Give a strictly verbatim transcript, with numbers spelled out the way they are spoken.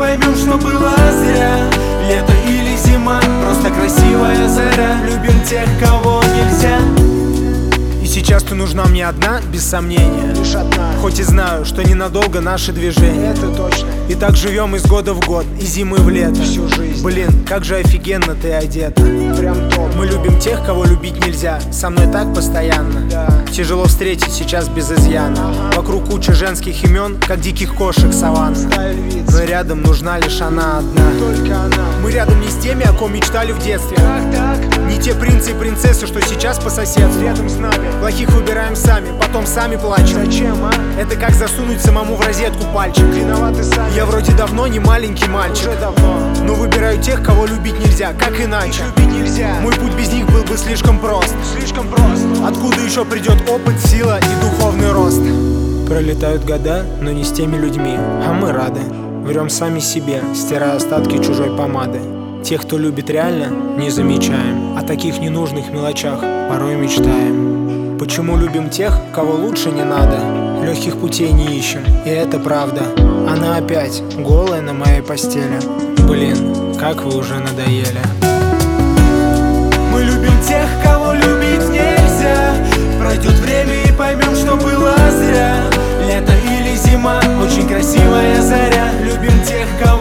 поймем, что было зря. Лето или зима, просто красивая заря. Любим тех, кого нельзя. И сейчас ты нужна мне одна, без сомнения. Лишь одна. Хоть и знаю, что ненадолго наши движения. Это точно. И так живем из года в год, из зимы в лето. Всю жизнь. Блин, как же офигенно ты одета. Прям топ. Мы любим тех, кого любить нельзя. Со мной так постоянно. Да. Тяжело встретить сейчас без изъяна. Ага. Вокруг куча женских имен, как диких кошек саванна. Стайл вид. Но рядом нужна лишь она одна. Только она. Мы рядом не с теми, о ком мечтали в детстве. Как так? Не те принцы и принцессы, что сейчас по соседству. Рядом с нами. Плохих выбираем сами, потом сами плачем. Зачем, а? Это как засунуть самому в розетку пальчик. Виноваты сами. Я вроде давно не маленький мальчик, Уже давно. но выбираю тех, кого любить нельзя, как иначе. Их любить нельзя. Мой путь без них был бы слишком прост. Слишком просто. Откуда еще придет опыт, сила и духовный рост? Пролетают года, но не с теми людьми, а мы рады. Врем сами себе, стирая остатки чужой помады. Тех, кто любит реально, не замечаем. О таких ненужных мелочах порой мечтаем. Почему любим тех, кого лучше не надо? Легких путей не ищем, и это правда. Она опять голая на моей постели. Блин, как вы уже надоели. Мы любим тех, кого любить нельзя. Пройдет время и поймем, что было зря. Лето или зима, очень красивая заря. Любим тех, кого